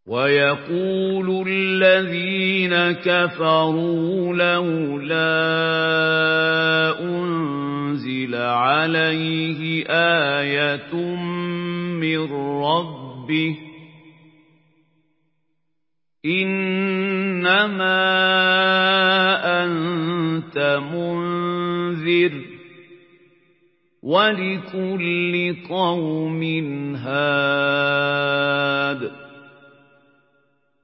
وَيَقُولُ الَّذِينَ كَفَرُوا لَوْلَا أُنزِلَ عَلَيْهِ آيَةٌ مِّن رَّبِّهِ ۗ إِنَّمَا أَنتَ مُنذِرٌ ۖ وَلِكُلِّ قَوْمٍ هَادٍ